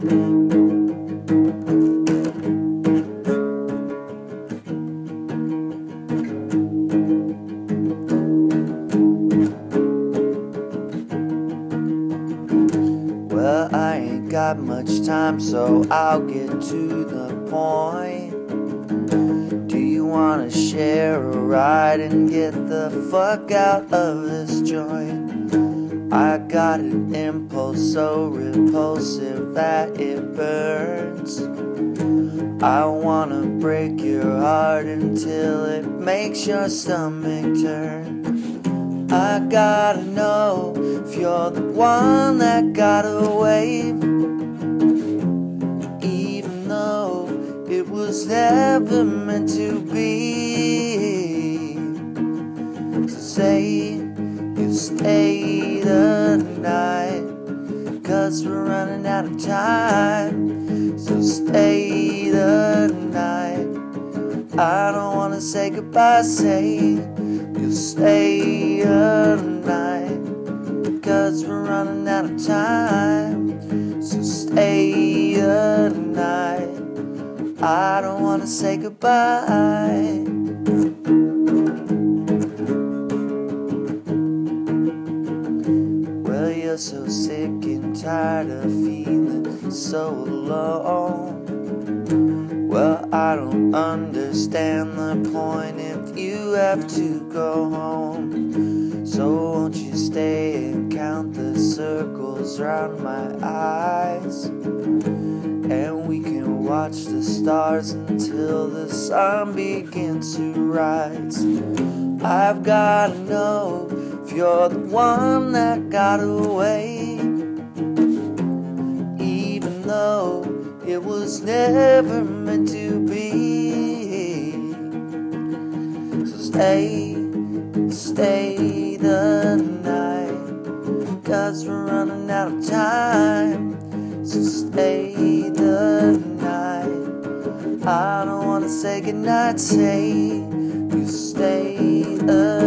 Well, I ain't got much time, so I'll get to the point. Do you wanna share a ride and get the fuck out of this joint? I got an impulse so repulsive that it burns. I wanna break your heart until it makes your stomach turn. I gotta know if you're the one that got away, even though it was never meant to be. So say you stay the night, 'cause we're running out of time. So stay the night. I don't wanna say goodbye, say you'll stay the night, 'cause we're running out of time. So stay the night. I don't wanna say goodbye. Well, you're so sick and tired of feeling so alone. Well, I don't understand the point if you have to go home. So won't you stay and count the circles round my eyes, and we can watch the stars until the sun begins to rise. I've gotta know if you're the one that got away, even though it was never meant to be. So stay the night, 'cause we're running out of time. So stay the night. I don't wanna say goodnight, say you stay the